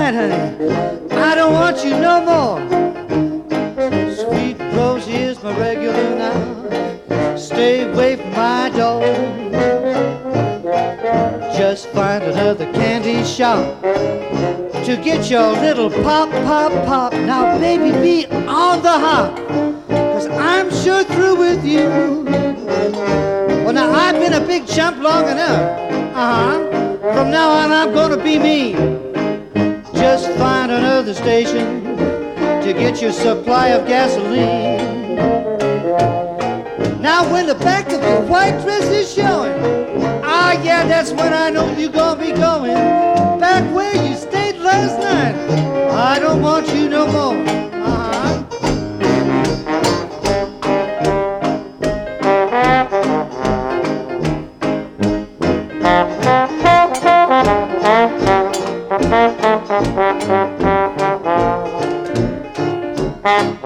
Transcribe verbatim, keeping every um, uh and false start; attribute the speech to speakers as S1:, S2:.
S1: right, honey. I don't want you no more. Sweet Rosie is my regular now. Stay away from my door. Just find another candy shop to get your little pop, pop, pop. Now, baby, be on the hop, 'cause I'm sure through with you. Well, now, I've been a big chump long enough. Uh-huh. From now on, I'm gonna be me. Just find another station to get your supply of gasoline. Now, when the back of your white dress is showing, ah, yeah, that's when I know you're gonna be going back where you stayed last night. I don't want you no more. Uh-huh.
S2: Thank you.